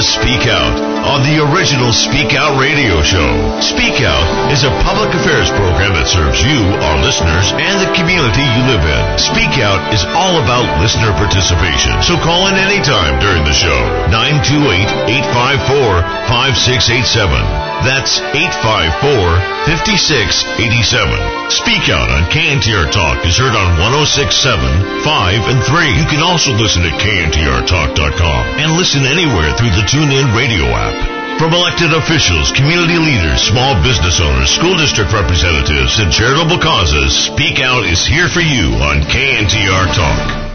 Speak Out on the original Speak Out radio show. Speak Out is a public affairs program that serves you, our listeners, and the community you live in. Speak Out is all about listener participation, so call in anytime during the show. 928-854-5687. That's 854-5687. Speak Out on KNTR Talk is heard on 106.7, 5, and 3. You can also listen at kntrtalk.com and listen anywhere through the TuneIn radio app. From elected officials, community leaders, small business owners, school district representatives, and charitable causes, Speak Out is here for you on KNTR Talk.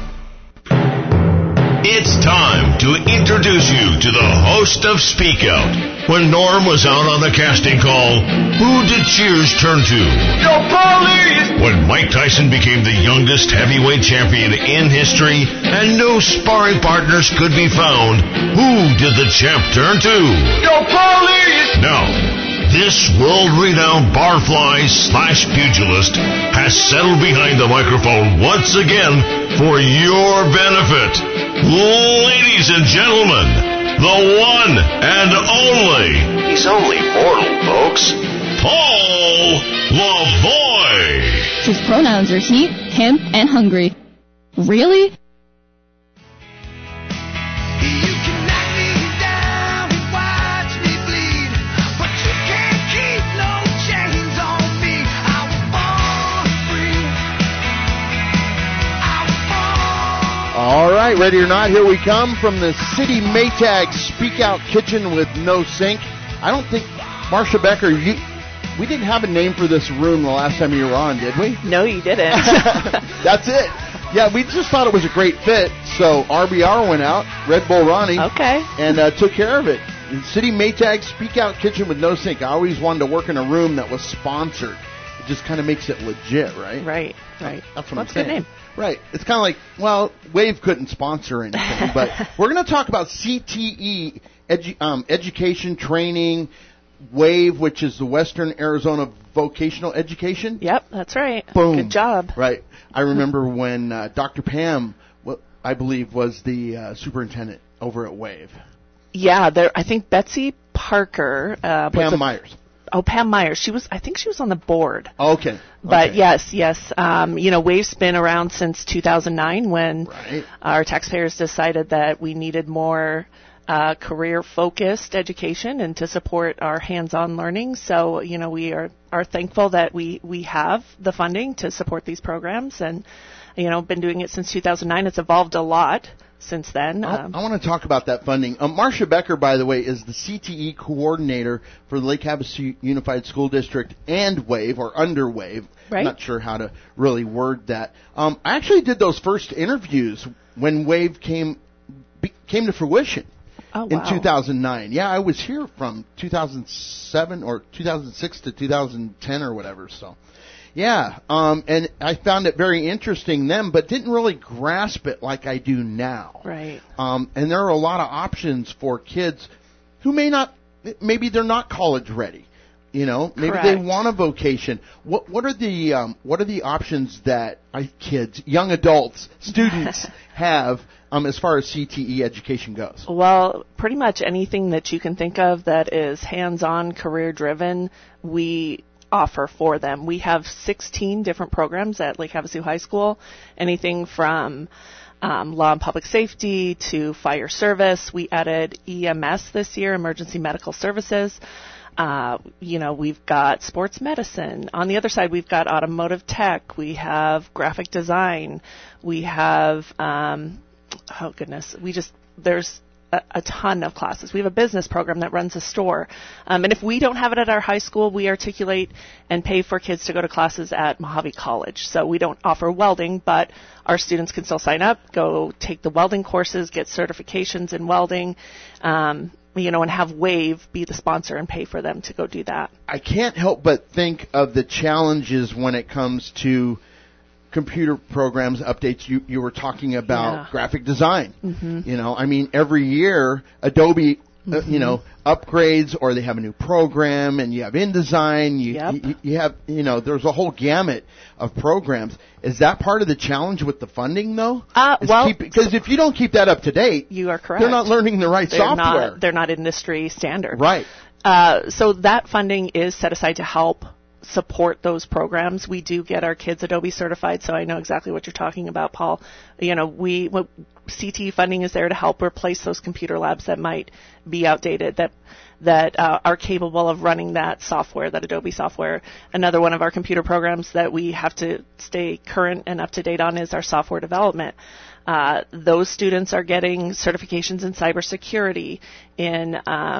It's time to introduce you to the host of Speak Out. When Norm was out on the casting call, who did cheers turn to? Yo, police! When Mike Tyson became the youngest heavyweight champion in history and no sparring partners could be found, who did the champ turn to? Yo, police! Now, this world-renowned barfly/pugilist has settled behind the microphone once again for your benefit. Ladies and gentlemen, the one and only, he's only mortal, folks, Paul Lavoie. His pronouns are he, him, and hungry. Really? All right, ready or not, here we come from the City Maytag Speak Out Kitchen with no sink. I don't think, Marcia Becker, we didn't have a name for this room the last time you were on, did we? No, you didn't. That's it. Yeah, we just thought it was a great fit, so RBR went out, Red Bull Ronnie, and took care of it. City Maytag Speak Out Kitchen with no sink. I always wanted to work in a room that was sponsored. It just kind of makes it legit, right? Right. That's what I'm saying. That's a good name. Right. It's kind of like, well, Wave couldn't sponsor anything, but we're going to talk about CTE, education, training, Wave, which is the Western Arizona Vocational Education. Yep, that's right. Boom. Good job. Right. I remember when Dr. Pam, I believe, was the superintendent over at Wave. Yeah, I think Betsy Parker. Pam Myers. Oh, Pam Myers. I think she was on the board. Okay. But yes. Wave's been around since 2009 when our taxpayers decided that we needed more career-focused education and to support our hands-on learning. So, we are thankful that we have the funding to support these programs and, been doing it since 2009. It's evolved a lot since then. I want to talk about that funding. Marcia Becker, by the way, is the CTE coordinator for the Lake Havasu Unified School District and Wave, or under Wave. Right. I'm not sure how to really word that. I actually did those first interviews when Wave came to fruition. Oh, wow. In 2009. Yeah, I was here from 2007 or 2006 to 2010 or whatever, so... Yeah, and I found it very interesting then, but didn't really grasp it like I do now. Right. And there are a lot of options for kids who maybe they're not college ready. Maybe they want a vocation. What are the options that kids, young adults, students have as far as CTE education goes? Well, pretty much anything that you can think of that is hands-on, career-driven, we offer for them. We have 16 different programs at Lake Havasu High School, anything from law and public safety to fire service. We added EMS this year, emergency medical services. We've got sports medicine. On the other side, we've got automotive tech. We have graphic design. We have, there's a ton of classes. We have a business program that runs a store. And if we don't have it at our high school, we articulate and pay for kids to go to classes at Mojave College. So we don't offer welding, but our students can still sign up, go take the welding courses, get certifications in welding, and have Wave be the sponsor and pay for them to go do that. I can't help but think of the challenges when it comes to computer programs, updates. You were talking about graphic design. Mm-hmm. Every year Adobe upgrades, or they have a new program, and you have InDesign. You have, there's a whole gamut of programs. Is that part of the challenge with the funding, though? Because if you don't keep that up to date, you are correct. They're not learning the right software. They're not industry standard. Right. So that funding is set aside to help support those programs. We do get our kids Adobe certified, so I know exactly what you're talking about, Paul. CTE funding is there to help replace those computer labs that might be outdated, that are capable of running that software, that Adobe software. Another one of our computer programs that we have to stay current and up to date on is our software development. Those students are getting certifications in cybersecurity, in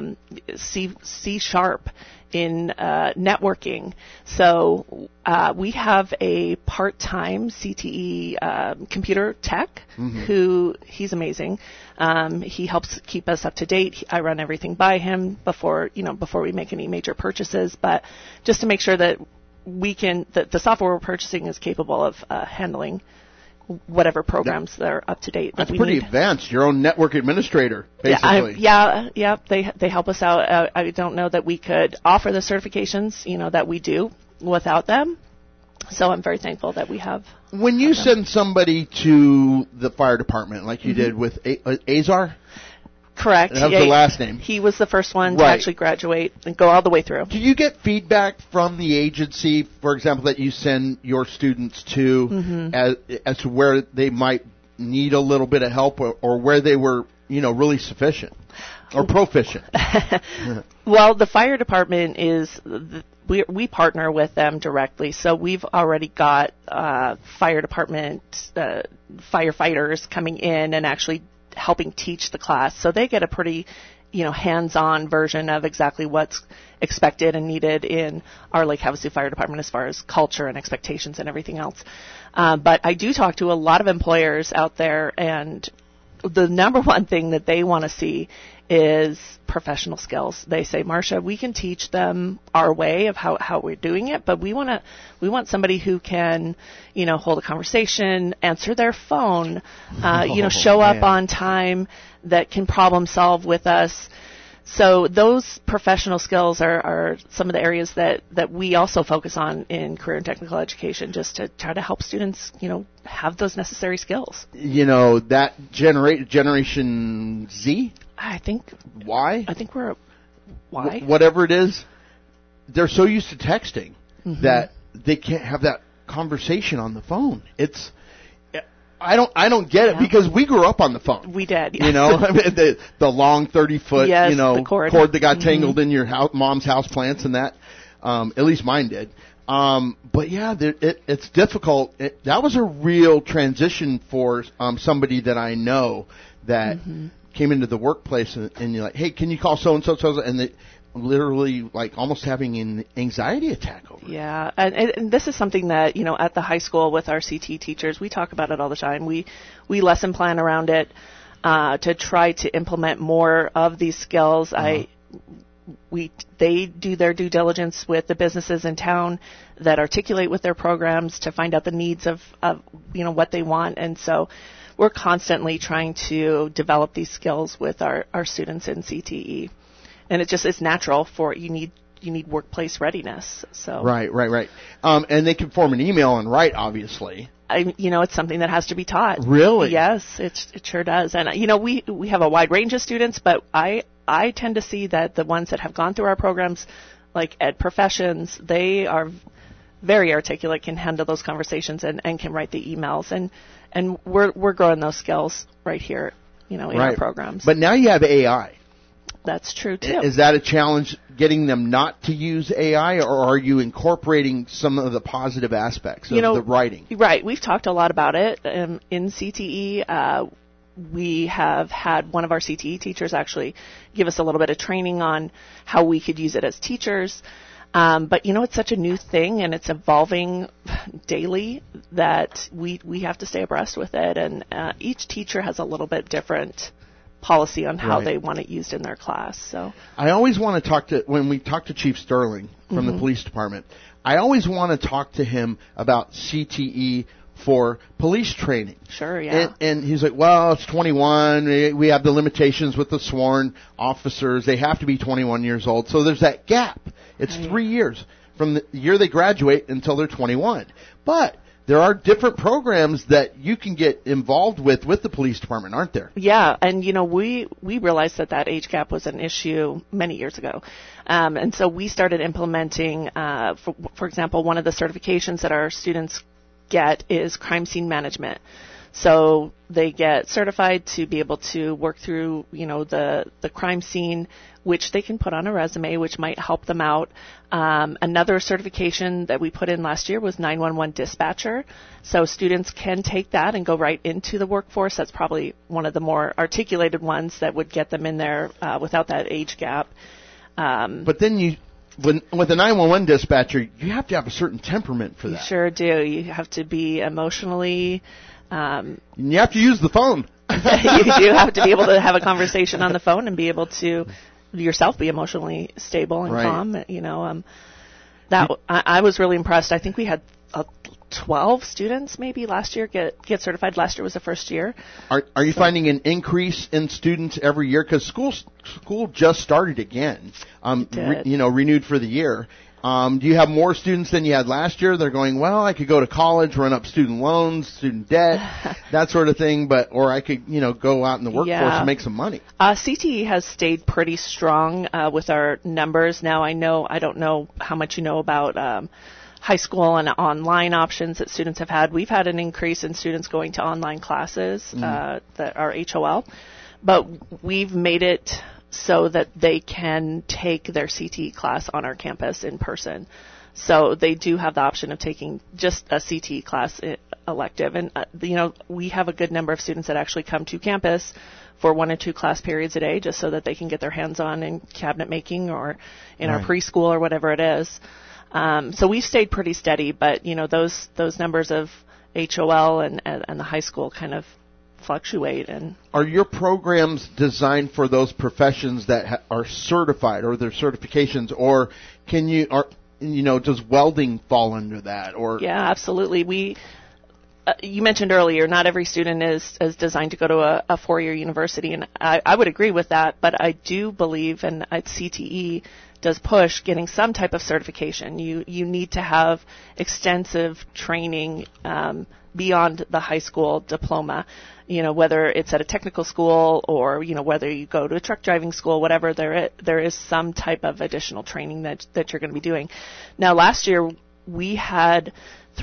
C#, in networking. So we have a part-time CTE computer tech who, he's amazing. He helps keep us up to date. I run everything by him before we make any major purchases, but just to make sure that that the software we're purchasing is capable of handling whatever programs that are up to date. That's pretty advanced. Your own network administrator, basically. They help us out. I don't know that we could offer the certifications, that we do without them. So I'm very thankful that we have. When you send somebody to the fire department, like you did with Azar? Correct. That was the last name. He was the first one to actually graduate and go all the way through. Do you get feedback from the agency, for example, that you send your students to as to where they might need a little bit of help, or where they were, really sufficient or proficient? Well, the fire department we partner with them directly, so we've already got fire department firefighters coming in and actually helping teach the class, so they get a pretty hands-on version of exactly what's expected and needed in our Lake Havasu Fire Department as far as culture and expectations and everything else. But I do talk to a lot of employers out there, and the number one thing that they want to see is professional skills. They say, Marcia, we can teach them our way of how we're doing it, but we want somebody who can, hold a conversation, answer their phone, show up on time, that can problem solve with us. So those professional skills are some of the areas that we also focus on in career and technical education, just to try to help students, have those necessary skills. That Generation Z? I think. Why? I think we're. Why? Whatever it is, they're so used to texting that they can't have that conversation on the phone. I don't get it, because we grew up on the phone. We did. Yes. The long 30-foot, the cord that got tangled in your mom's house plants and that. At least mine did. But yeah, it's difficult. That was a real transition for somebody that I know that came into the workplace, and you're like, hey, can you call so-and-so, and they literally almost having an anxiety attack over it. Yeah, and this is something that, at the high school with our CT teachers, we talk about it all the time. We lesson plan around it to try to implement more of these skills. They do their due diligence with the businesses in town that articulate with their programs to find out the needs of what they want, and so we're constantly trying to develop these skills with our students in CTE. And it's natural for you need workplace readiness. So right. And they can form an email and write, obviously. It's something that has to be taught. Really? Yes, it sure does. And we have a wide range of students, but I tend to see that the ones that have gone through our programs, like Ed Professions, they are very articulate, can handle those conversations and can write the emails, and we're growing those skills right here, in our programs. But now you have AI. That's true, too. Is that a challenge, getting them not to use AI, or are you incorporating some of the positive aspects of the writing? Right. We've talked a lot about it. In CTE, we have had one of our CTE teachers actually give us a little bit of training on how we could use it as teachers. But, it's such a new thing, and it's evolving daily that we have to stay abreast with it. And each teacher has a little bit different policy on how they want it used in their class. So I always want to when we talk to Chief Sterling from the police department, I always want to talk to him about CTE for police training. Sure, yeah. And he's like, well, it's 21. We have the limitations with the sworn officers. They have to be 21 years old. So there's that gap. It's 3 years from the year they graduate until they're 21. But there are different programs that you can get involved with the police department, aren't there? Yeah, and we realized that age gap was an issue many years ago. And so we started implementing, for example, one of the certifications that our students get is crime scene management. So they get certified to be able to work through, the crime scene, which they can put on a resume, which might help them out. Another certification that we put in last year was 911 dispatcher. So students can take that and go right into the workforce. That's probably one of the more articulated ones that would get them in there without that age gap. But then with a 911 dispatcher, you have to have a certain temperament for that. You sure do. You have to be emotionally... you have to use the phone. You do have to be able to have a conversation on the phone and be able to yourself be emotionally stable and calm. I was really impressed. I think we had 12 students maybe last year get certified. Last year was the first year. Are you finding an increase in students every year? Because school just started again. Renewed for the year. Do you have more students than you had last year? They're going, well, I could go to college, run up student loans, student debt, that sort of thing, or I could, go out in the workforce and make some money. CTE has stayed pretty strong with our numbers. Now, I don't know how much you know about high school and online options that students have had. We've had an increase in students going to online classes that are HOL, but we've made it so that they can take their CTE class on our campus in person. So they do have the option of taking just a CTE class elective. And, we have a good number of students that actually come to campus for 1 or 2 class periods a day just so that they can get their hands on in cabinet making or in our preschool or whatever it is. So we've stayed pretty steady, but, those numbers of HOL and the high school kind of fluctuate. And are your programs designed for those professions that are certified or their certifications, or does welding fall under that? Or yeah, absolutely. You mentioned earlier, not every student is designed to go to a 4-year university, and I would agree with that, but I do believe, and CTE does push getting some type of certification. You need to have extensive training beyond the high school diploma, whether it's at a technical school or, whether you go to a truck driving school, whatever, there is some type of additional training that you're going to be doing. Now, last year, we had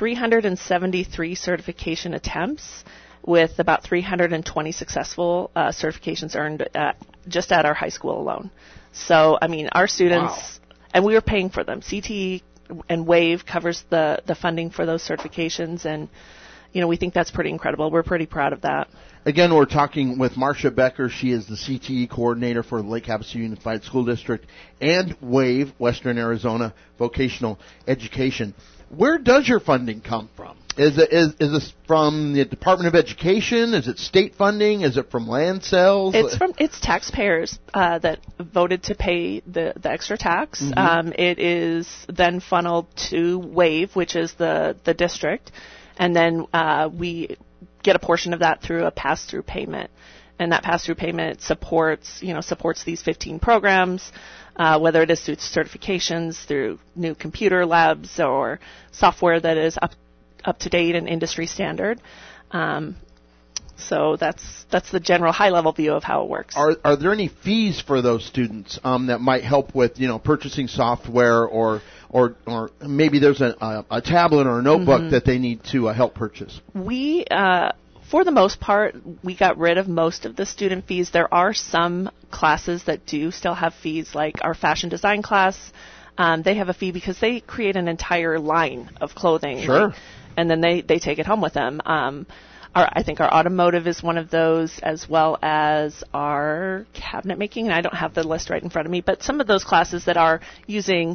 373 certification attempts with about 320 successful certifications earned just at our high school alone. So, our students, and we were paying for them. CTE and WAVE covers the funding for those certifications, and we think that's pretty incredible. We're pretty proud of that. Again, we're talking with Marcia Becker. She is the CTE coordinator for Lake Havasu Unified School District and WAVE, Western Arizona Vocational Education. Where does your funding come from? Is this from the Department of Education? Is it state funding? Is it from land sales? It's taxpayers that voted to pay the extra tax. Mm-hmm. It is then funneled to WAVE, which is the district. And then we get a portion of that through a pass-through payment. And that pass-through payment supports these 15 programs, whether it is through certifications, through new computer labs, or software that is up to date and industry standard. So that's the general high-level view of how it works. Are there any fees for those students that might help with purchasing software or maybe there's a tablet or a notebook that they need to help purchase? We for the most part, we got rid of most of the student fees. There are some classes that do still have fees, like our fashion design class. They have a fee because they create an entire line of clothing. Sure. And then they take it home with them. I think our automotive is one of those, as well as our cabinet making. And I don't have the list right in front of me, but some of those classes that are using,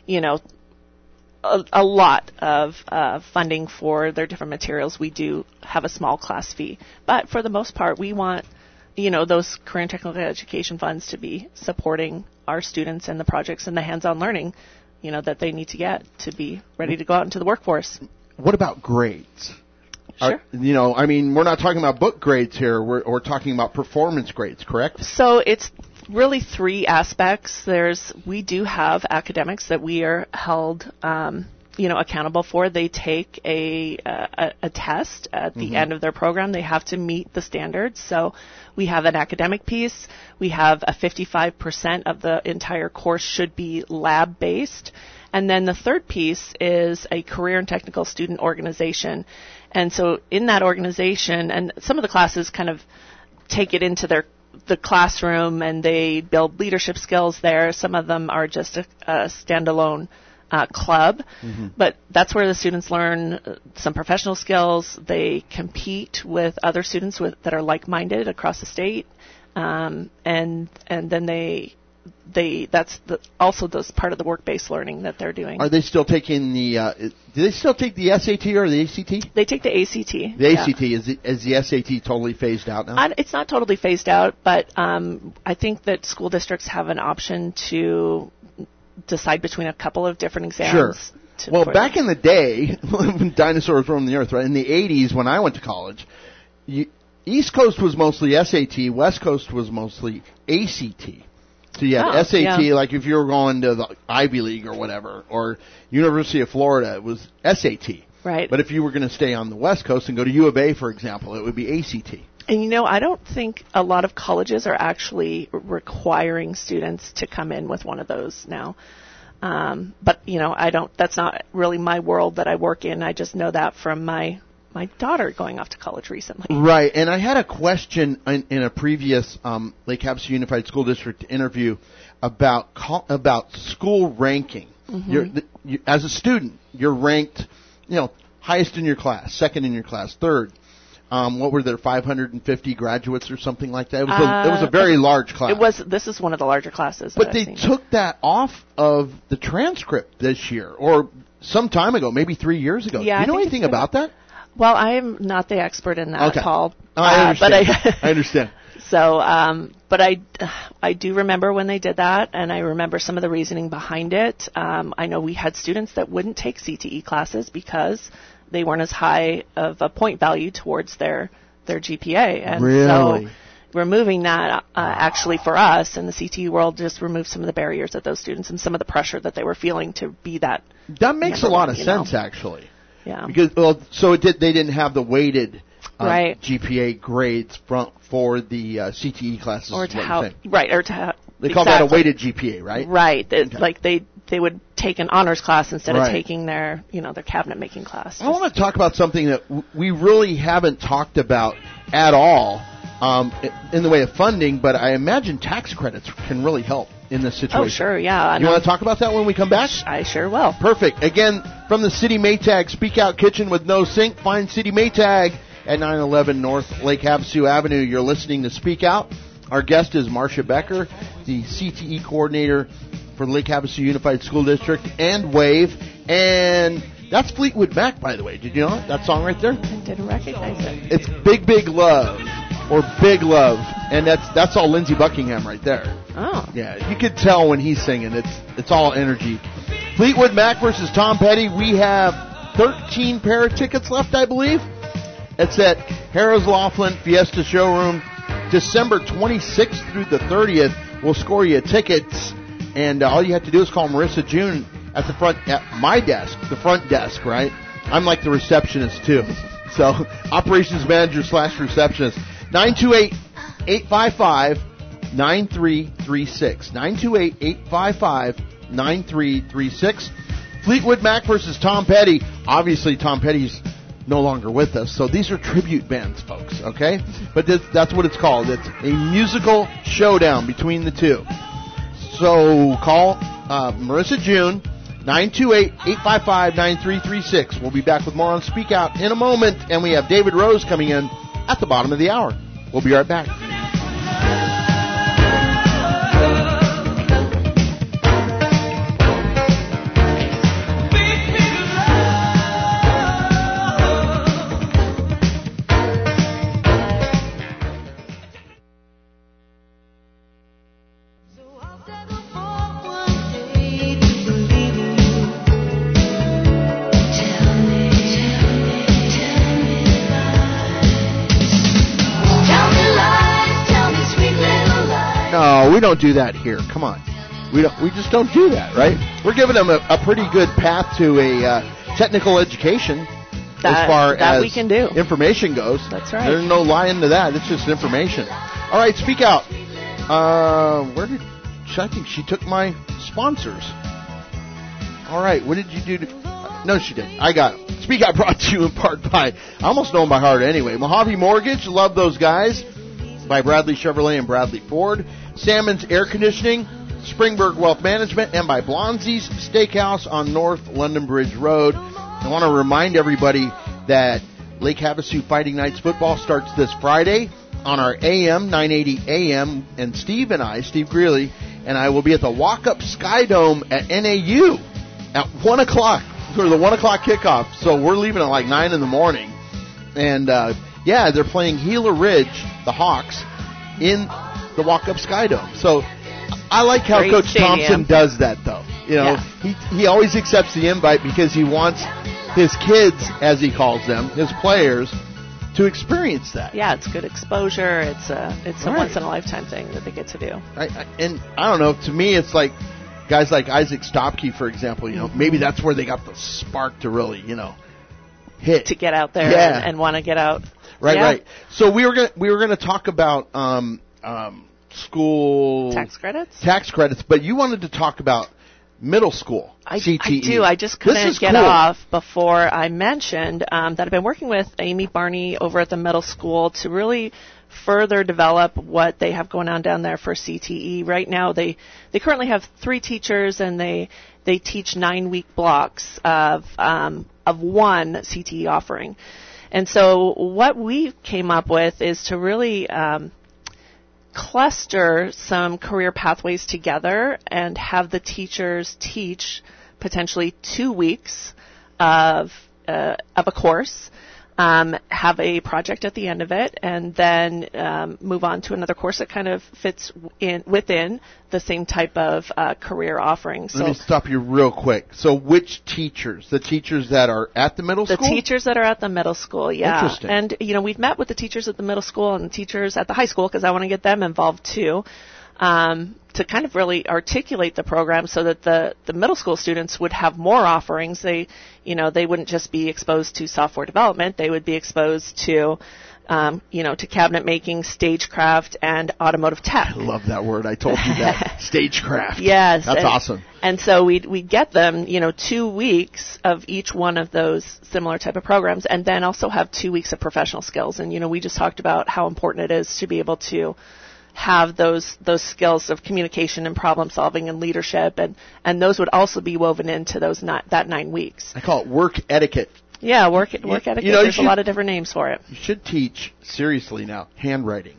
a lot of funding for their different materials, we do have a small class fee. But for the most part, we want, those career and technical education funds to be supporting our students and the projects and the hands-on learning, that they need to get to be ready to go out into the workforce. What about grades? Sure. I mean, we're not talking about book grades here. We're talking about performance grades, correct? So it's really three aspects. We do have academics that we are held, accountable for. They take a test at the end of their program. They have to meet the standards. So we have an academic piece. We have a 55% of the entire course should be lab-based. And then the third piece is a career and technical student organization. And so in that organization, and some of the classes kind of take it into the classroom and they build leadership skills there. Some of them are just a standalone club, but that's where the students learn some professional skills. They compete with other students that are like-minded across the state, and then that's also those part of the work-based learning that they're doing. Are they still taking do they still take the SAT or the ACT? They take the ACT. The ACT, is the SAT totally phased out now? It's not totally phased out, but I think that school districts have an option to decide between a couple of different exams. Sure. Well, back in the day, when dinosaurs roamed the earth, right, in the 80s when I went to college, East Coast was mostly SAT, West Coast was mostly ACT. So you had SAT, like if you were going to the Ivy League or whatever, or University of Florida, it was SAT. Right. But if you were going to stay on the West Coast and go to U of A, for example, it would be ACT. And I don't think a lot of colleges are actually requiring students to come in with one of those now. But that's not really my world that I work in. I just know that from my daughter going off to college recently. Right, and I had a question in a previous Lake Havasu Unified School District interview about school ranking. As a student, you're ranked, highest in your class, second in your class, third. What were there, 550 graduates or something like that? It was a very large class. This is one of the larger classes. But they took that off of the transcript this year, or some time ago, maybe 3 years ago. Yeah, do you know anything about that? Well, I am not the expert in that, Paul. I understand. But I understand. So, but I do remember when they did that, and I remember some of the reasoning behind it. I know we had students that wouldn't take CTE classes because they weren't as high of a point value towards their GPA. And so removing that actually for us in the CTE world just removed some of the barriers that those students and some of the pressure that they were feeling to be that. That makes a lot of sense, actually. Yeah. Because they didn't have the weighted GPA grades for the CTE classes. Or to they call that a weighted GPA, right? Right. Like they would take an honors class instead of taking their cabinet making class. I want to talk about something that we really haven't talked about at all in the way of funding, but I imagine tax credits can really help in this situation. Oh, sure, yeah. You want to talk about that when we come back? I sure will. Perfect. Again, from the City Maytag Speak Out Kitchen with no sink, find City Maytag at 911 North Lake Havasu Avenue. You're listening to Speak Out. Our guest is Marcia Becker, the CTE coordinator for the Lake Havasu Unified School District and WAVE. And that's Fleetwood Mac, by the way. Did you know that song right there? I didn't recognize it. It's Big Big Love, or Big Love, and that's all Lindsey Buckingham right there. Oh. Yeah, you could tell when he's singing. It's all energy. Fleetwood Mac versus Tom Petty. We have 13 pair of tickets left, I believe. It's at Harrah's Laughlin Fiesta Showroom, December 26th through the 30th. We'll score you tickets, and all you have to do is call Marissa June at my desk, the front desk, right? I'm like the receptionist, too. So, operations manager / receptionist. 928-855-9336. 928-855-9336. Fleetwood Mac versus Tom Petty. Obviously, Tom Petty's no longer with us, so these are tribute bands, folks, okay? But that's what it's called. It's a musical showdown between the two. So call Marissa June, 928-855-9336. We'll be back with more on Speak Out in a moment, and we have David Rose coming in at the bottom of the hour. We'll be right back. No, we don't do that here. Come on. We just don't do that, right? We're giving them a pretty good path to a technical education as far as we can do. Information goes. That's right. There's no lying to that. It's just information. All right, speak out. I think she took my sponsors. All right, what did you do? No, she didn't. I got them. Speak Out brought to you in part by, I almost know them by heart anyway, Mojave Mortgage, love those guys, by Bradley Chevrolet and Bradley Ford, Salmon's Air Conditioning, Springburg Wealth Management, and by Blonzie's Steakhouse on North London Bridge Road. I want to remind everybody that Lake Havasu Fighting Knights football starts this Friday on our AM, 980 AM, and Steve Greeley, and I will be at the Walk-Up Sky Dome at NAU at 1 o'clock for the 1 o'clock kickoff. So we're leaving at like 9 in the morning. And, they're playing Gila Ridge, the Hawks, in the Walk-Up Sky Dome. So I like how Great Coach stadium. Thompson does that, though. You know, he always accepts the invite because he wants his kids, as he calls them, his players, to experience that. Yeah, it's good exposure. It's a once-in-a-lifetime thing that they get to do. And I don't know, to me it's like guys like Isaac Stopke, for example, you know, maybe that's where they got the spark to really, you know, hit. To get out there and want to get out. Right. So we were gonna talk about school tax credits, but you wanted to talk about middle school CTE. I do. I just couldn't get off before I mentioned that I've been working with Amy Barney over at the middle school to really further develop what they have going on down there for CTE. Right now, they currently have 3 teachers, and they teach 9-week blocks of one CTE offering. And so what we came up with is to really cluster some career pathways together and have the teachers teach potentially 2 weeks of a course, have a project at the end of it, and then move on to another course that kind of fits within the same type of career offering. Let me stop you real quick. So which teachers? The teachers that are at the middle school? The teachers that are at the middle school, yeah. Interesting. And, you know, we've met with the teachers at the middle school and the teachers at the high school because I want to get them involved too. To kind of really articulate the program so that the middle school students would have more offerings. They wouldn't just be exposed to software development. They would be exposed to, to cabinet making, stagecraft, and automotive tech. I love that word. I told you that. Stagecraft. Yes. That's awesome. And so we'd get them, 2 weeks of each one of those similar type of programs, and then also have 2 weeks of professional skills. And, we just talked about how important it is to be able to have those skills of communication and problem solving and leadership, and those would also be woven into that 9 weeks. I call it work etiquette. Yeah, work etiquette. There's a lot of different names for it. You should teach, seriously now, handwriting.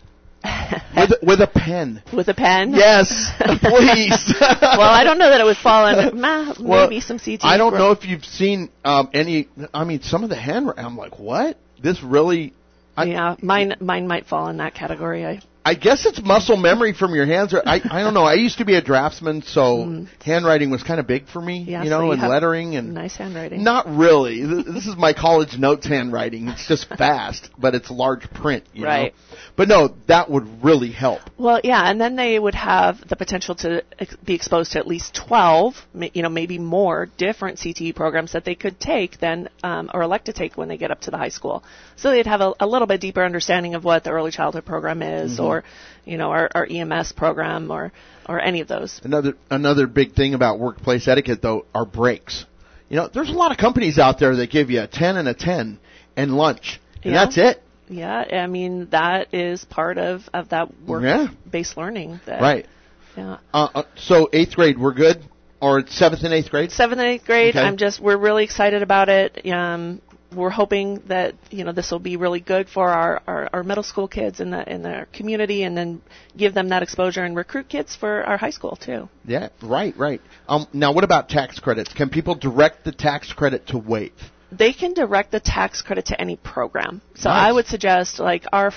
with a pen. With a pen? Yes, please. Well, I don't know that it would fall in maybe some CT. I don't know if you've seen some of the handwriting. I'm like, what? This really... mine might fall in that category. I guess it's muscle memory from your hands. I don't know. I used to be a draftsman, so handwriting was kind of big for me, so and lettering. And nice handwriting. Not really. This is my college notes handwriting. It's just fast, but it's large print, you know. But no, that would really help. Well, yeah, and then they would have the potential to be exposed to at least 12, maybe more different CTE programs that they could take then, or elect to take when they get up to the high school. So they'd have a little bit deeper understanding of what the early childhood program is, or our EMS program, or any of those. Another big thing about workplace etiquette, though, are breaks. There's a lot of companies out there that give you a 10 and a 10 and lunch, and that's it. Yeah, that is part of that work-based learning. Right. Yeah. So 8th grade, we're good? Or 7th and 8th grade? 7th and 8th grade. Okay. We're really excited about it. We're hoping that this will be really good for our middle school kids in their community, and then give them that exposure and recruit kids for our high school too. Yeah, right. Now, what about tax credits? Can people direct the tax credit to WAVE? They can direct the tax credit to any program. So nice. I would suggest, like our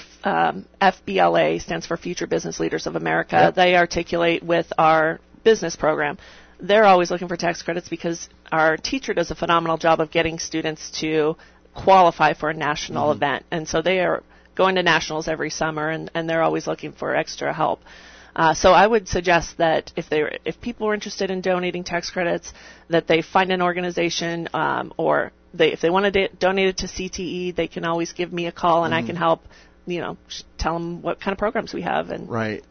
FBLA stands for Future Business Leaders of America. Yep. They articulate with our business program. They're always looking for tax credits because our teacher does a phenomenal job of getting students to qualify for a national event. And so they are going to nationals every summer, and they're always looking for extra help. So I would suggest that if people are interested in donating tax credits, that they find an organization, or if they want to donate it to CTE, they can always give me a call and I can help. Tell them what kind of programs we have. And Right.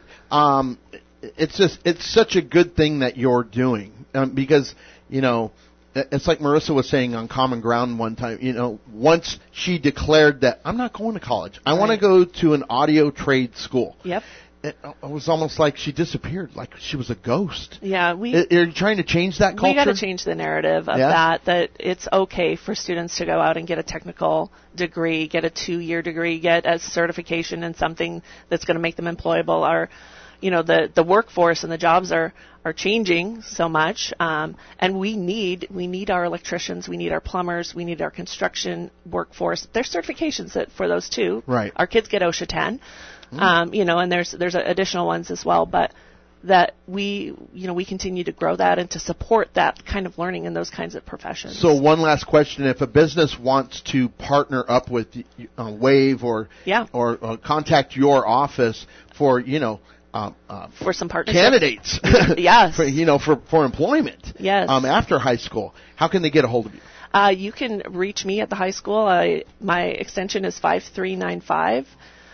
It's such a good thing that you're doing, because, it's like Marissa was saying on Common Ground one time, once she declared that I'm not going to college, I want to go to an audio trade school. Yep. It was almost like she disappeared, like she was a ghost. Yeah, are you trying to change that culture? We got to change the narrative of that it's okay for students to go out and get a technical degree, get a 2-year degree, get a certification in something that's going to make them employable. The workforce and the jobs are changing so much, and we need our electricians, we need our plumbers, we need our construction workforce. There's certifications for those too. Right. Our kids get OSHA 10. And there's additional ones as well, but that we continue to grow that and to support that kind of learning in those kinds of professions. So one last question: if a business wants to partner up with WAVE or contact your office for for some partnerships, candidates, yes, for employment, yes, after high school, how can they get a hold of you? You can reach me at the high school. My extension is 5395.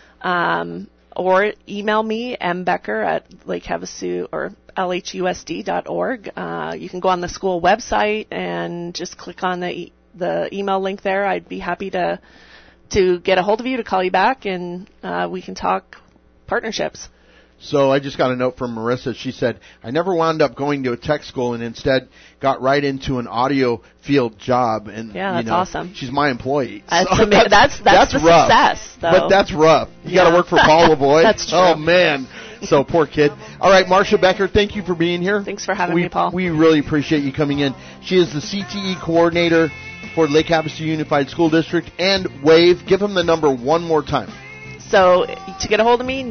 Or email me, mbecker@lakehavasu or lhusd.org. You can go on the school website and just click on the email link there. I'd be happy to get a hold of you, to call you back, and we can talk partnerships. So I just got a note from Marissa. She said, I never wound up going to a tech school and instead got right into an audio field job. And that's awesome. She's my employee. That's the rough. Success, though. But that's rough. You got to work for Paul Lavoie. That's true. Oh, man. So poor kid. All right, Marcia Becker, thank you for being here. Thanks for having me, Paul. We really appreciate you coming in. She is the CTE coordinator for Lake Havasu Unified School District and WAVE. Give them the number one more time. So to get a hold of me,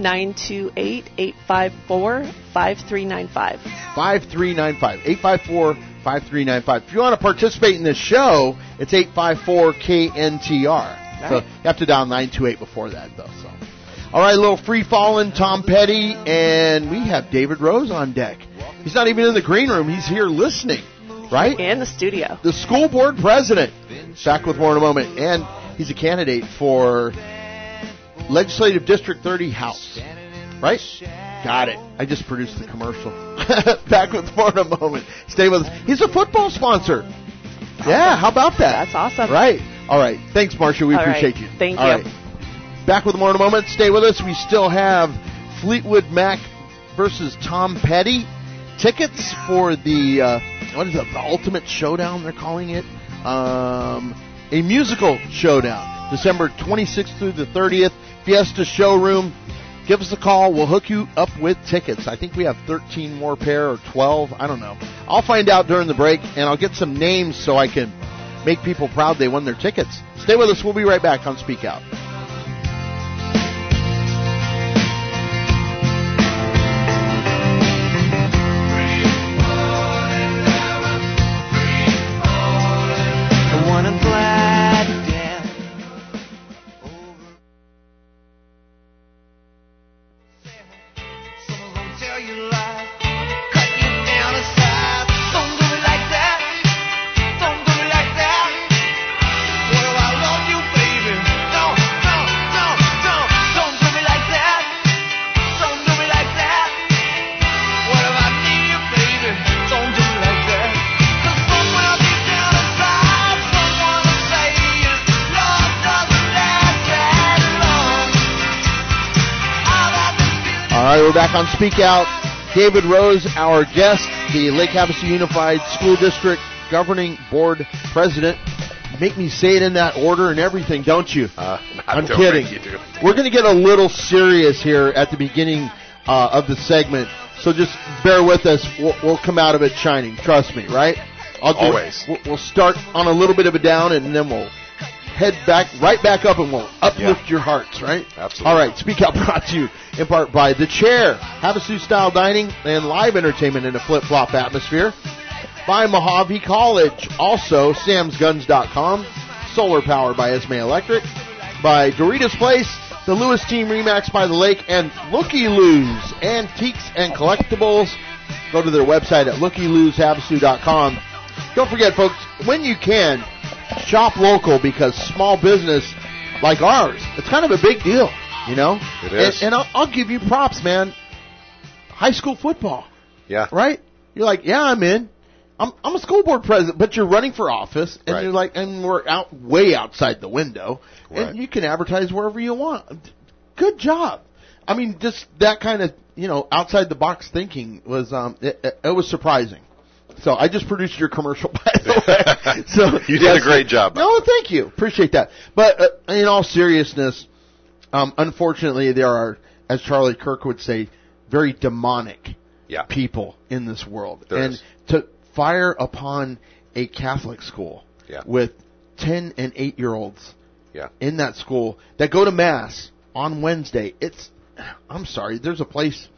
928-854-5395. 5395. 854-5395. If you want to participate in this show, it's 854-KNTR. Right. So you have to dial 928 before that, though. So, all right, a little free-falling Tom Petty, and we have David Rose on deck. He's not even in the green room. He's here listening, right? In the studio. The school board president. Back with more in a moment. And he's a candidate for Legislative District 30 House, right? Got it. I just produced the commercial. Back with more in a moment. Stay with us. He's a football sponsor. Awesome. Yeah, how about that? That's awesome. Right. All right. Thanks, Marcia. We appreciate you. Thank you. All right. Back with more in a moment. Stay with us. We still have Fleetwood Mac versus Tom Petty. Tickets for the, the Ultimate Showdown, they're calling it. A musical showdown. December 26th through the 30th. Fiesta Showroom. Give us a call. We'll hook you up with tickets. I think we have 13 more pair or 12. I don't know. I'll find out during the break, and I'll get some names so I can make people proud they won their tickets. Stay with us. We'll be right back on Speak Out. We're back on Speak Out. David Rose, our guest, the Lake Havasu Unified School District Governing Board President. You make me say it in that order and everything, don't you? I'm kidding. We're going to get a little serious here at the beginning of the segment, so just bear with us. We'll come out of it shining. Trust me, right? Always. We'll start on a little bit of a down, and then we'll head right back up, and we'll uplift your hearts, right? Absolutely. All right, Speak Out brought to you in part by The Chair, Havasu-style dining and live entertainment in a flip-flop atmosphere. By Mojave College, also samsguns.com, solar power by Esme Electric. By Doritos Place, the Lewis Team Remax by the Lake, and Looky Lou's Antiques and Collectibles. Go to their website at lookyloushavasu.com. Don't forget, folks, when you can, shop local, because small business like ours, it's kind of a big deal, you know? It is. And I'll give you props, man. High school football. Yeah. Right? You're like, yeah, I'm in. I'm a school board president, but you're running for office, and you're like, and we're way outside the window, and you can advertise wherever you want. Good job. I mean, just that kind of, outside the box thinking was, it was surprising. So I just produced your commercial, by the way. So you did a great job. No, thank you. Appreciate that. But in all seriousness, unfortunately, there are, as Charlie Kirk would say, very demonic people in this world. To fire upon a Catholic school with 10 and 8-year-olds in that school that go to Mass on Wednesday, I'm sorry, there's a place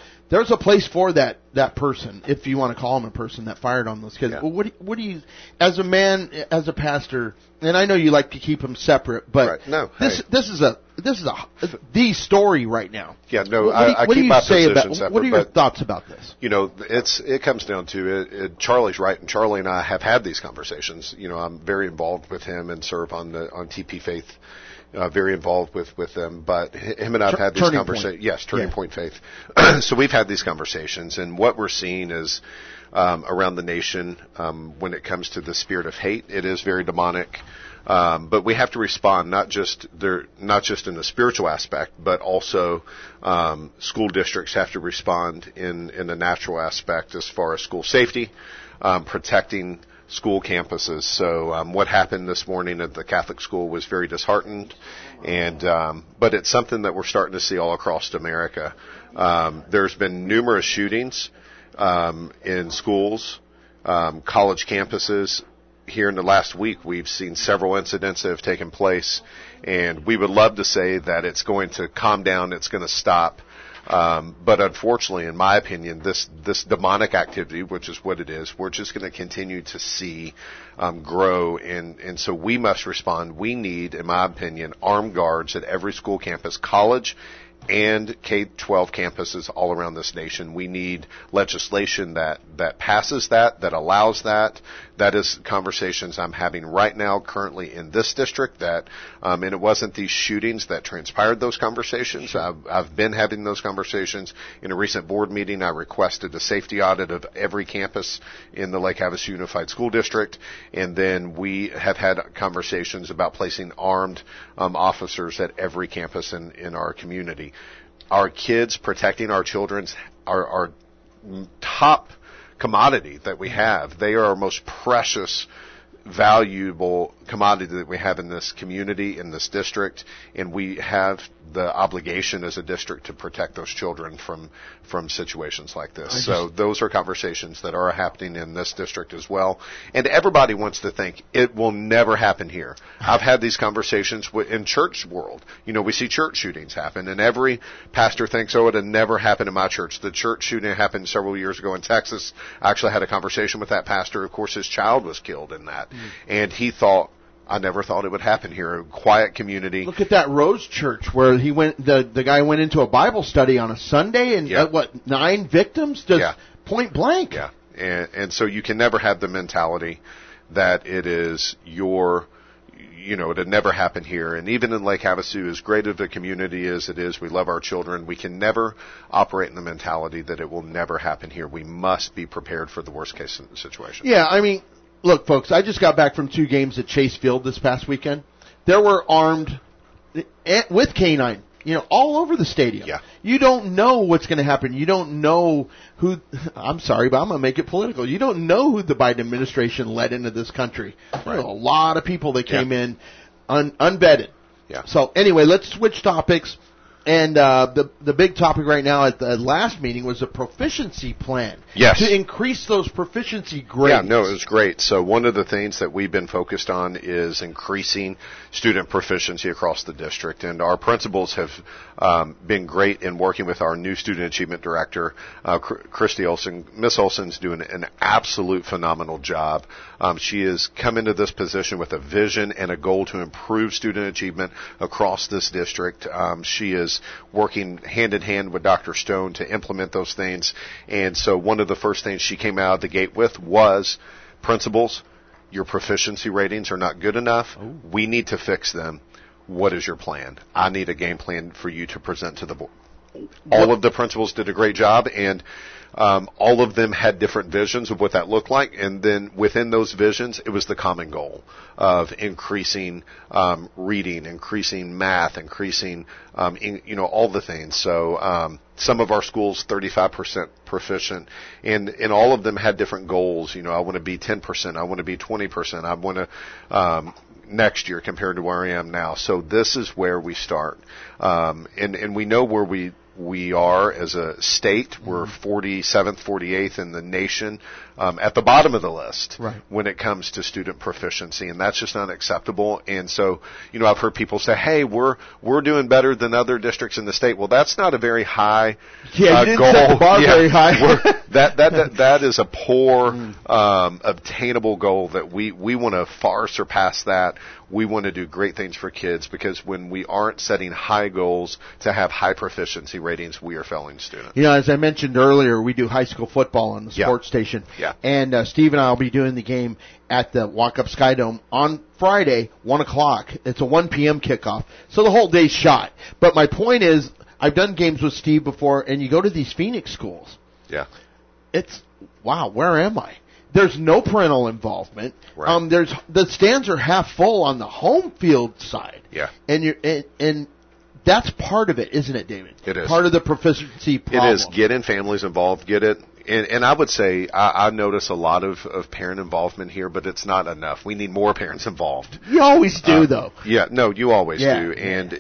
for that person, if you want to call him a person, that fired on those kids. Well, what do you, as a man, as a pastor, and I know you like to keep them separate, but this is the story right now. Yeah, no, I keep my position separate. What are your thoughts about this? It comes down to it. Charlie's right, and Charlie and I have had these conversations. I'm very involved with him and serve on TP Faith. Very involved with them, but him and I have had these conversations. Yes, Turning Point Faith. So we've had these conversations, and what we're seeing is around the nation, when it comes to the spirit of hate, it is very demonic. But we have to respond not just in the spiritual aspect, but also school districts have to respond in the natural aspect as far as school safety, protecting school campuses. So what happened this morning at the Catholic school was very disheartened, but it's something that we're starting to see all across America. There's been numerous shootings in schools, college campuses. Here in the last week, we've seen several incidents that have taken place, and we would love to say that it's going to calm down, it's going to stop. But unfortunately, in my opinion, this demonic activity, which is what it is, we're just going to continue to see grow, and so we must respond. We need, in my opinion, armed guards at every school campus, college and K-12 campuses all around this nation. We need legislation that passes that allows that. That is conversations I'm having right now currently in this district and it wasn't these shootings that transpired those conversations. I've been having those conversations. In a recent board meeting, I requested a safety audit of every campus in the Lake Havasu Unified School District, and then we have had conversations about placing armed officers at every campus in our community. Our kids, protecting our children's our top commodity that we have. They are our most precious, valuable commodity that we have in this community, in this district, and we have the obligation as a district to protect those children from situations like this. So those are conversations that are happening in this district as well. And everybody wants to think it will never happen here. I've had these conversations in church world. We see church shootings happen, and every pastor thinks, it'll never happen in my church. The church shooting happened several years ago in Texas. I actually had a conversation with that pastor. Of course, his child was killed in that. And he thought, I never thought it would happen here. A quiet community. Look at that Rose Church where he went. The guy went into a Bible study on a Sunday, and 9 victims, just point blank. Yeah, and so you can never have the mentality that it is it'd never happen here. And even in Lake Havasu, as great of a community as it is, we love our children. We can never operate in the mentality that it will never happen here. We must be prepared for the worst case situation. Yeah, I mean. Look, folks, I just got back from 2 games at Chase Field this past weekend. There were armed with K-9, all over the stadium. Yeah. You don't know what's going to happen. You don't know who, I'm sorry, but I'm going to make it political. You don't know who the Biden administration led into this country. There were a lot of people that came in unvetted. Yeah. So anyway, let's switch topics. And the big topic right now at the last meeting was a proficiency plan. Yes. To increase those proficiency grades. Yeah, no, it was great. So one of the things that we've been focused on is increasing student proficiency across the district. And our principals have been great in working with our new student achievement director, Christy Olson. Miss Olson's doing an absolute phenomenal job. She has come into this position with a vision and a goal to improve student achievement across this district. She is working hand in hand with Dr. Stone to implement those things. And so one of the first things she came out of the gate with was, principals, your proficiency ratings are not good enough. Ooh. We need to fix them. What is your plan? I need a game plan for you to present to the board. All of the principals did a great job, and all of them had different visions of what that looked like, and then within those visions, it was the common goal of increasing reading, increasing math, increasing all the things. So some of our schools 35% proficient, and all of them had different goals. I want to be 10%, I want to be 20%, I want to next year compared to where I am now. So this is where we start, and we know where we are as a state. We're 47th, 48th in the nation, at the bottom of the list when it comes to student proficiency, and that's just not acceptable. And so, I've heard people say, "Hey, we're doing better than other districts in the state." Well, that's not a very high goal. Set the bar very high. That is a poor obtainable goal that we want to far surpass that. We want to do great things for kids, because when we aren't setting high goals to have high proficiency ratings, we are failing students. As I mentioned earlier, we do high school football on the sports station. Yeah. And Steve and I will be doing the game at the Walk-Up Sky Dome on Friday, 1 o'clock. It's a 1 p.m. kickoff. So the whole day's shot. But my point is, I've done games with Steve before, and you go to these Phoenix schools. Yeah. It's, wow, where am I? There's no parental involvement. Right. The stands are half full on the home field side. Yeah. And that's part of it, isn't it, David? It is. Part of the proficiency problem. It is. Getting families involved, get it. And I would say I notice a lot of parent involvement here, but it's not enough. We need more parents involved. You always do, though. Yeah, no, you always do. And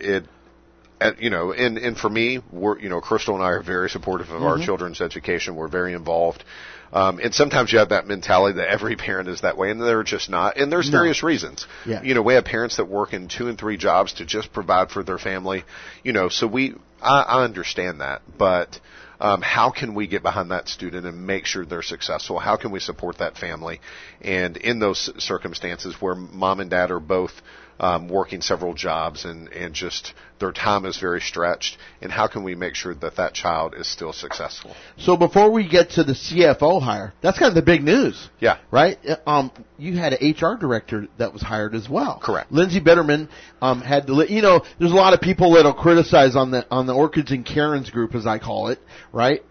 and for me, Crystal and I are very supportive of our children's education. We're very involved. And sometimes you have that mentality that every parent is that way, and they're just not. And there's various reasons. Yeah. We have parents that work in 2 and 3 jobs to just provide for their family. So I understand that, but how can we get behind that student and make sure they're successful? How can we support that family? And in those circumstances where mom and dad are both working several jobs and just their time is very stretched, and how can we make sure that child is still successful? So before we get to the CFO hire, that's kind of the big news. Yeah. Right? You had an HR director that was hired as well. Correct. Lindsay Bitterman had to, there's a lot of people that'll criticize on the Orchids and Karens group, as I call it, right?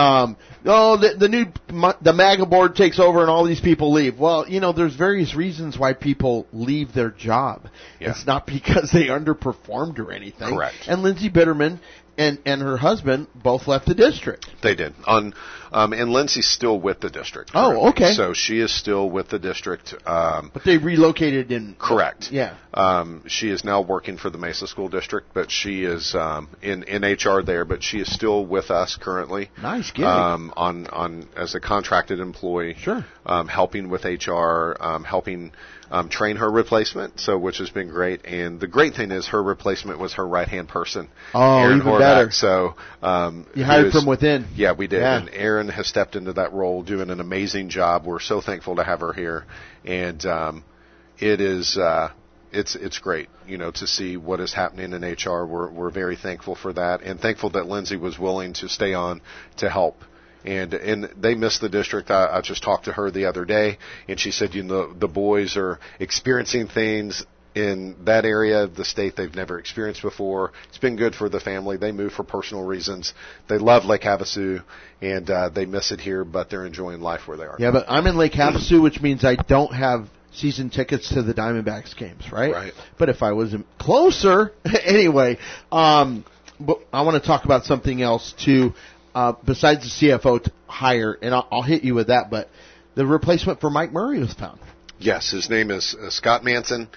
The MAGA board takes over and all these people leave. Well, there's various reasons why people leave their job. Yeah. It's not because they underperformed or anything. Correct. And Lindsay Bitterman and her husband both left the district. They did. And Lindsay's still with the district. Oh, okay. So she is still with the district. But they relocated in. Correct. Yeah. She is now working for the Mesa School District, but she is in HR there, but she is still with us currently. Nice gig. On as a contracted employee. Sure. Helping with HR, helping train her replacement, which has been great. And the great thing is her replacement was her right-hand person. Oh, Aaron even Horvath. better. So you hired from within. Yeah, we did. Yeah. And Aaron has stepped into that role, doing an amazing job. We're so thankful to have her here, and it is it's great, to see what is happening in HR. We're very thankful for that, and thankful that Lindsay was willing to stay on to help. And they miss the district. I just talked to her the other day, and she said, the boys are experiencing things in that area of the state they've never experienced before. It's been good for the family. They moved for personal reasons. They love Lake Havasu, and they miss it here, but they're enjoying life where they are. Yeah, but I'm in Lake Havasu, which means I don't have season tickets to the Diamondbacks games, right? Right. But if I was closer, anyway, but I want to talk about something else too. Besides the CFO hire, and I'll hit you with that, but the replacement for Mike Murray was found. Yes, his name is Scott Manson.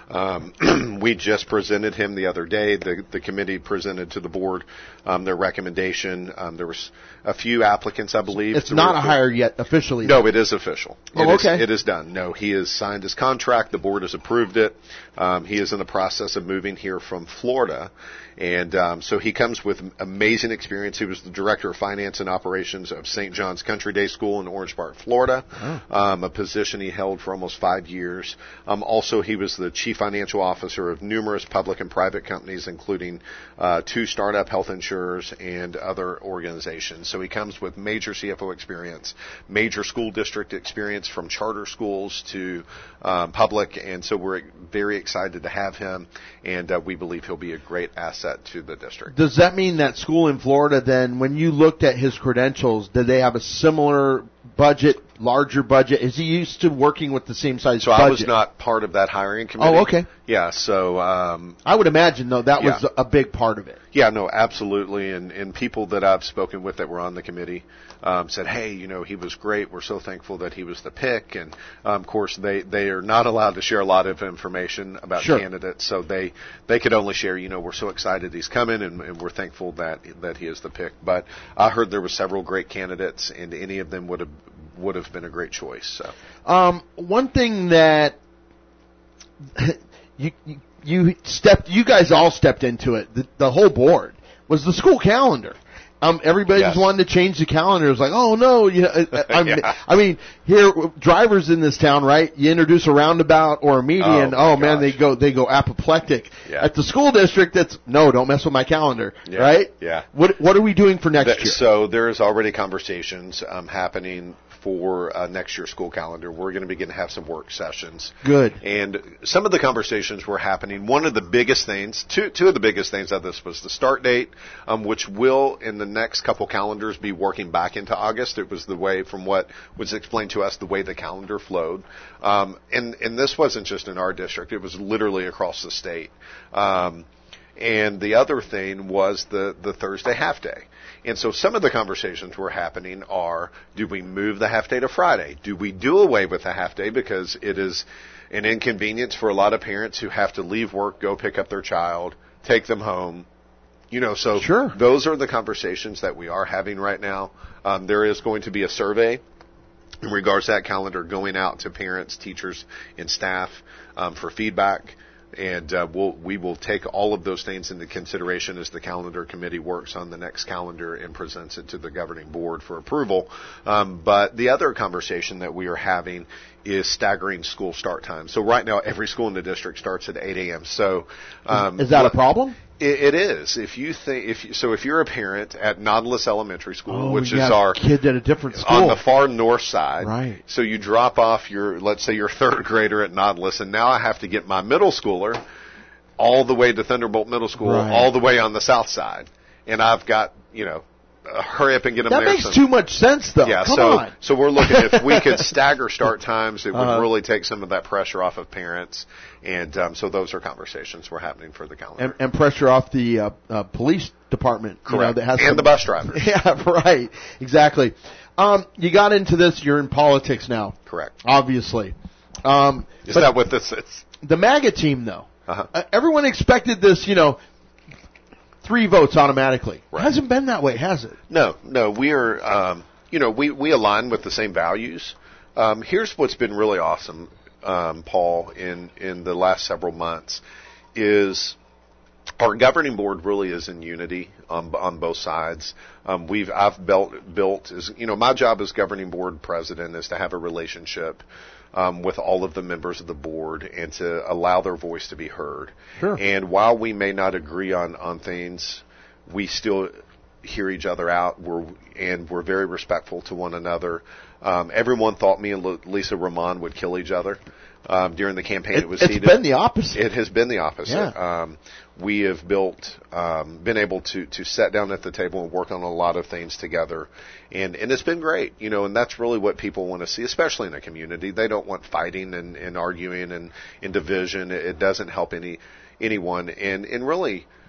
We just presented him the other day. The committee presented to the board their recommendation. There was a few applicants, I believe. It's not a hire yet officially. No, it is official. Okay. It is done. No, he has signed his contract. The board has approved it. He is in the process of moving here from Florida. And so he comes with amazing experience. He was the director of finance and operations of St. John's Country Day School in Orange Park, Florida, a position he held for almost 5 years. Also, he was the chief financial officer of numerous public and private companies, including 2 startup health insurers and other organizations. So he comes with major CFO experience, major school district experience from charter schools to public, and so we're very excited to have him, and we believe he'll be a great asset to the district. Does that mean that school in Florida then, when you looked at his credentials, did they have a similar budget, larger budget? Is he used to working with the same size budget? So I was not part of that hiring committee. Oh, okay. Yeah, so I would imagine, though, that was a big part of it. Yeah, no, absolutely. And people that I've spoken with that were on the committee said, hey, he was great. We're so thankful that he was the pick. And, of course, they are not allowed to share a lot of information about candidates. So they could only share, we're so excited he's coming and we're thankful that he is the pick. But I heard there were several great candidates, and any of them would have been a great choice. So. One thing that you guys all stepped into it, the whole board, was the school calendar. Everybody just wanted to change the calendar. It was like, oh no, I mean, here, drivers in this town, right? You introduce a roundabout or a median, man, they go apoplectic. Yeah. At the school district, don't mess with my calendar, right? Yeah. What are we doing for next year? So there's already conversations happening for next year's school calendar. We're going to begin to have some work sessions. Good. And some of the conversations were happening. One of the biggest things, two of the biggest things of this was the start date, which will, in the next couple calendars, be working back into August. It was the way, from what was explained to us, the way the calendar flowed. And this wasn't just in our district. It was literally across the state. And the other thing was the Thursday half day. And so some of the conversations were happening are, do we move the half day to Friday? Do we do away with the half day because it is an inconvenience for a lot of parents who have to leave work, go pick up their child, take them home? So those are the conversations that we are having right now. There is going to be a survey in regards to that calendar going out to parents, teachers, and staff for feedback. And we will take all of those things into consideration as the calendar committee works on the next calendar and presents it to the governing board for approval. But the other conversation that we are having is staggering school start times. So right now, every school in the district starts at 8 a.m. So is that a problem? It is. If you're a parent at Nautilus Elementary School, which is our kid at a different school on the far north side, right? So you drop off let's say your third grader at Nautilus, and now I have to get my middle schooler all the way to Thunderbolt Middle School, all the way on the south side, and I've got hurry up and get them there. That makes too much sense, though. Yeah, Come on. So we're looking, if we could stagger start times, it would really take some of that pressure off of parents. And so those are conversations we're happening for the calendar. And pressure off the police department. Correct. That has and the bus drivers. Yeah, right. Exactly. You got into this. You're in politics now. Correct. Obviously. Is that what this is? The MAGA team, though. Everyone expected this, 3 votes automatically. Right. It hasn't been that way, has it? No. We are, we align with the same values. Here's what's been really awesome, Paul, in the last several months, is our governing board really is in unity on both sides. I've built my job as governing board president is to have a relationship with all of the members of the board and to allow their voice to be heard. Sure. And while we may not agree on things, we still hear each other out. We're very respectful to one another. Everyone thought me and Lisa Ramon would kill each other during the campaign. It's been the opposite. It has been the opposite. Yeah. We have been able to sit down at the table and work on a lot of things together. And it's been great, and that's really what people want to see, especially in a community. They don't want fighting and arguing and division. It doesn't help anyone. And really,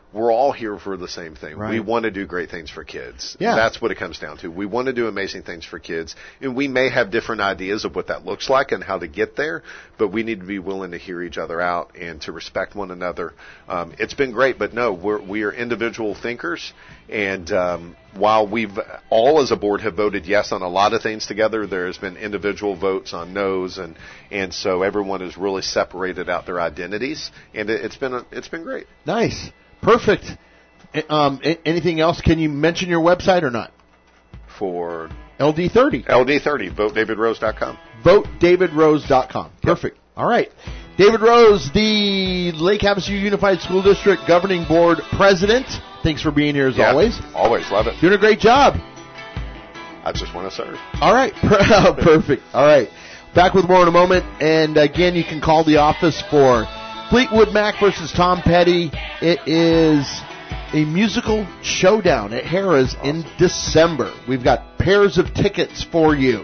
we're all here for the same thing. Right. We want to do great things for kids. Yeah. That's what it comes down to. We want to do amazing things for kids, and we may have different ideas of what that looks like and how to get there, but we need to be willing to hear each other out and to respect one another. It's been great, but no, we are individual thinkers, and while we've all as a board have voted yes on a lot of things together, there has been individual votes on no's, and so everyone has really separated out their identities, and it's been great. Nice. Perfect. Anything else? Can you mention your website or not? For LD30. LD30, votedavidrose.com. VoteDavidRose.com. Perfect. Yep. All right. David Rose, the Lake Havasu Unified School District Governing Board President. Thanks for being here as always. Always. Love it. Doing a great job. I just want to serve. All right. Perfect. All right. Back with more in a moment. And again, you can call the office for Fleetwood Mac versus Tom Petty. It is a musical showdown at Harrah's in December. We've got pairs of tickets for you.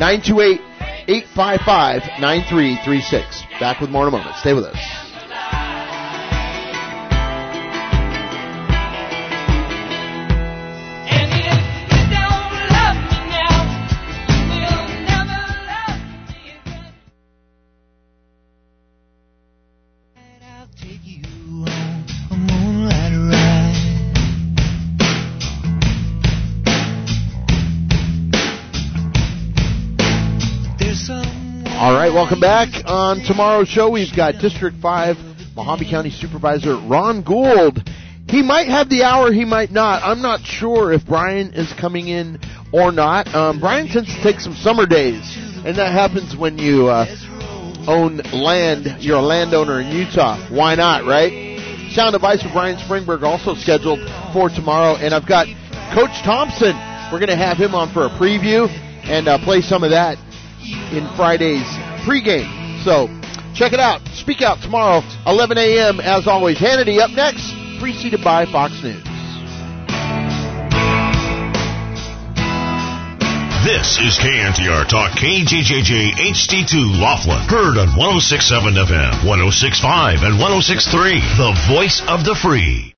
928-855-9336. Back with more in a moment. Stay with us. All right, welcome back. On tomorrow's show, we've got District 5 Mojave County Supervisor Ron Gould. He might have the hour, he might not. I'm not sure if Brian is coming in or not. Brian tends to take some summer days, and that happens when you own land. You're a landowner in Utah. Why not, right? Sound advice with Brian Springberg also scheduled for tomorrow, and I've got Coach Thompson. We're going to have him on for a preview and play some of that in Friday's pregame. So check it out. Speak Out tomorrow, 11 a.m. As always, Hannity up next, preceded by Fox News. This is KNTR Talk, KJJJ HD2 Laughlin. Heard on 106.7 FM, 106.5 and 106.3. The voice of the free.